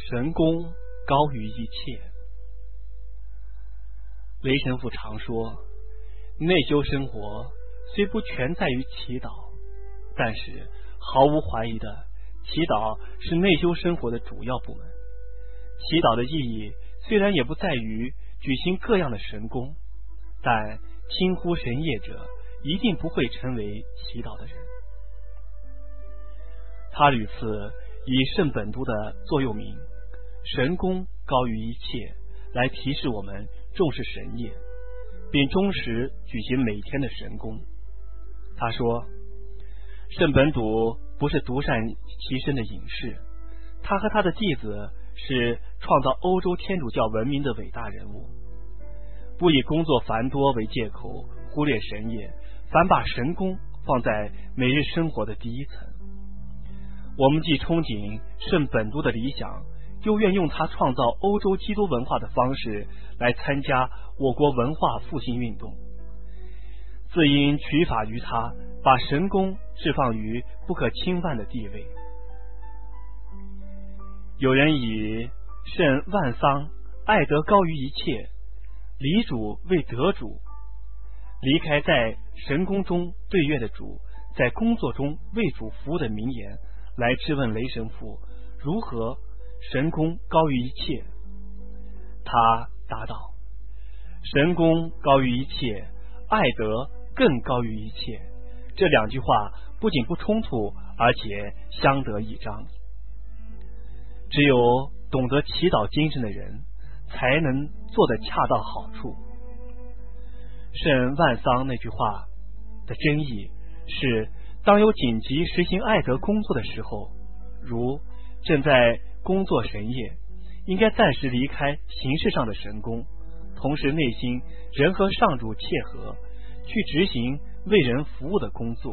神功高于一切。雷神父常说，内修生活虽不全在于祈祷，但是毫无怀疑的，祈祷是内修生活的主要部门。祈祷的意义虽然也不在于举行各样的神功，但轻忽神业者一定不会成为祈祷的人。他屡次以圣本笃的座右铭神功高于一切来提示我们重视神业，并忠实举行每天的神功。他说，圣本笃不是独善其身的隐士，他和他的弟子是创造欧洲天主教文明的伟大人物，不以工作繁多为借口忽略神业，反把神功放在每日生活的第一层。我们既憧憬圣本笃的理想，又愿用他创造欧洲基督文化的方式来参加我国文化复兴运动，自应取法于他，把神功置放于不可侵犯的地位。有人以圣万桑爱德高于一切，礼主为德主，离开在神功中对悦的主，在工作中为主服务的名言，来质问雷神父如何神功高于一切。他答道，神功高于一切，爱德更高于一切。这两句话不仅不冲突，而且相得益彰。只有懂得祈祷精神的人，才能做得恰到好处。圣万桑那句话的真意是，当有紧急实行爱德工作的时候，如正在工作神业，应该暂时离开形式上的神功，同时内心仍和上主切合，去执行为人服务的工作。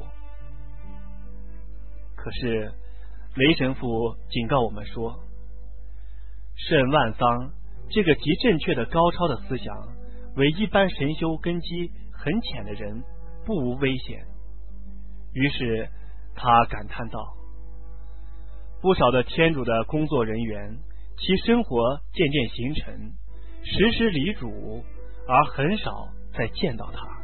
可是雷神父警告我们说，圣万桑这个极正确的高超的思想，为一般神修根基很浅的人不无危险。于是他感叹道，不少的天主的工作人员，其生活渐渐形成，时时礼主，而很少再见到他。